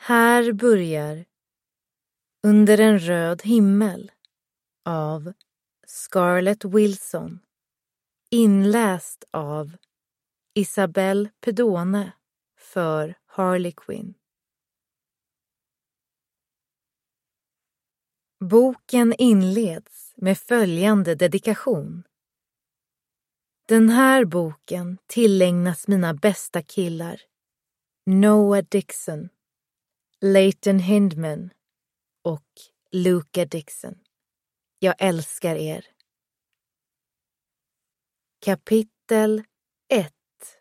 Här börjar Under en röd himmel av Scarlett Wilson, inläst av Isabelle Pedone för Harley Quinn. Boken inleds med följande dedikation. Den här boken tillägnas mina bästa killar, Noah Dixon, Leighton Hindman och Luca Dixon. Jag älskar er. Kapitel 1.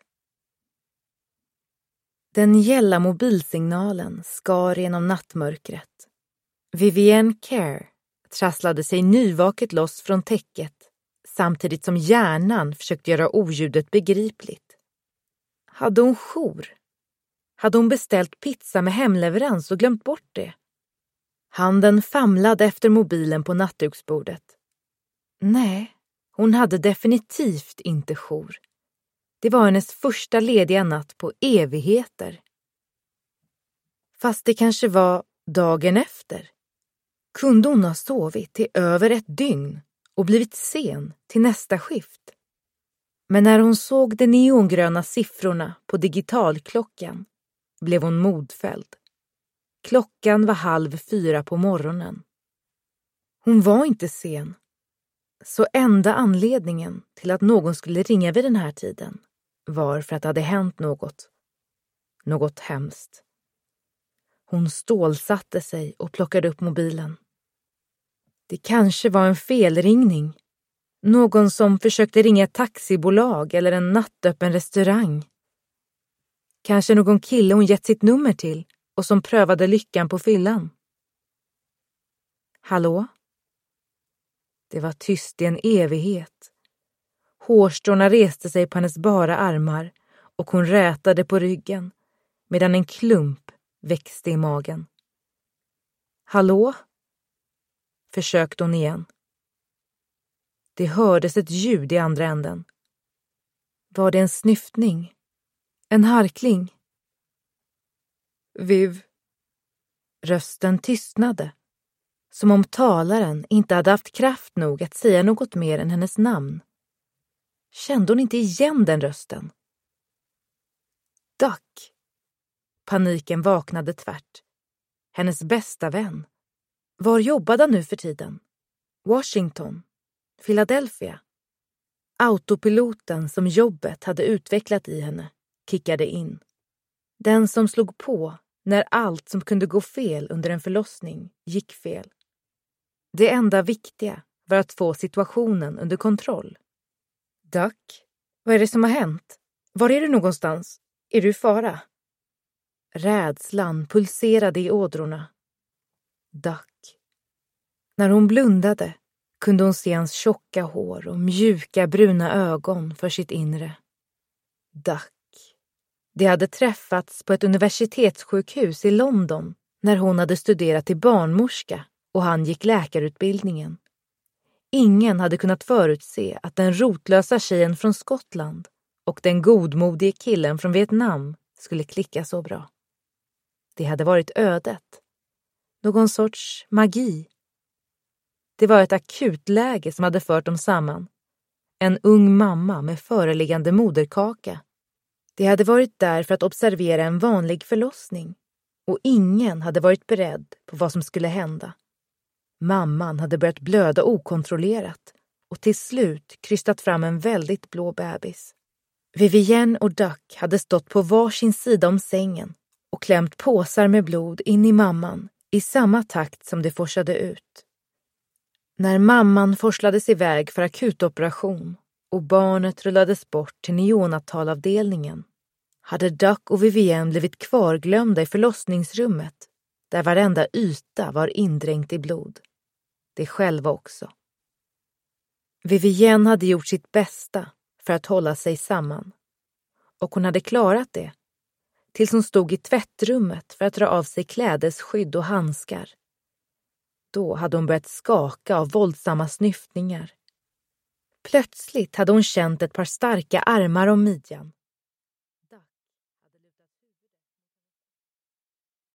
Den gälla mobilsignalen skar genom nattmörkret. Vivienne Kerr trasslade sig nyvaket loss från täcket samtidigt som hjärnan försökte göra oljudet begripligt. Hade hon jour? Hade hon beställt pizza med hemleverans och glömt bort det? Handen famlade efter mobilen på nattduksbordet. Nej, hon hade definitivt inte jour. Det var hennes första lediga natt på evigheter. Fast det kanske var dagen efter. Kunde hon ha sovit i över ett dygn och blivit sen till nästa skift? Men när hon såg de neongröna siffrorna på digitalklockan blev hon modfälld. Klockan var 3:30 på morgonen. Hon var inte sen. Så enda anledningen till att någon skulle ringa vid den här tiden var för att det hade hänt något. Något hemskt. Hon stålsatte sig och plockade upp mobilen. Det kanske var en felringning. Någon som försökte ringa ett taxibolag eller en nattöppen restaurang. Kanske någon kille hon gett sitt nummer till och som prövade lyckan på fyllan. Hallå? Det var tyst i en evighet. Hårstråna reste sig på hennes bara armar och hon rätade på ryggen medan en klump växte i magen. Hallå? Försökte hon igen. Det hördes ett ljud i andra änden. Var det en snyftning? En harkling? Viv. Rösten tystnade. Som om talaren inte hade haft kraft nog att säga något mer än hennes namn. Kände hon inte igen den rösten? Duck. Paniken vaknade tvärt. Hennes bästa vän. Var jobbade han nu för tiden? Washington? Philadelphia? Autopiloten som jobbet hade utvecklat i henne kickade in. Den som slog på när allt som kunde gå fel under en förlossning gick fel. Det enda viktiga var att få situationen under kontroll. Duck, vad är det som har hänt? Var är du någonstans? Är du i fara? Rädslan pulserade i ådrorna. Duck. När hon blundade kunde hon se hans tjocka hår och mjuka bruna ögon för sitt inre. Duck. De hade träffats på ett universitetssjukhus i London när hon hade studerat till barnmorska och han gick läkarutbildningen. Ingen hade kunnat förutse att den rotlösa tjejen från Skottland och den godmodige killen från Vietnam skulle klicka så bra. Det hade varit ödet. Någon sorts magi. Det var ett akutläge som hade fört dem samman. En ung mamma med föreliggande moderkaka. De hade varit där för att observera en vanlig förlossning och ingen hade varit beredd på vad som skulle hända. Mamman hade börjat blöda okontrollerat och till slut krystat fram en väldigt blå bebis. Vivienne och Duck hade stått på varsin sida om sängen och klämt påsar med blod in i mamman i samma takt som det forsade ut. När mamman forslades iväg för akutoperation och barnet rullades bort till neonatalavdelningen hade Duck och Vivienne blivit kvarglömda i förlossningsrummet där varenda yta var indränkt i blod. Det själva också. Vivienne hade gjort sitt bästa för att hålla sig samman. Och hon hade klarat det tills hon stod i tvättrummet för att dra av sig klädesskydd och handskar. Då hade hon börjat skaka av våldsamma snyftningar. Plötsligt hade hon känt ett par starka armar om midjan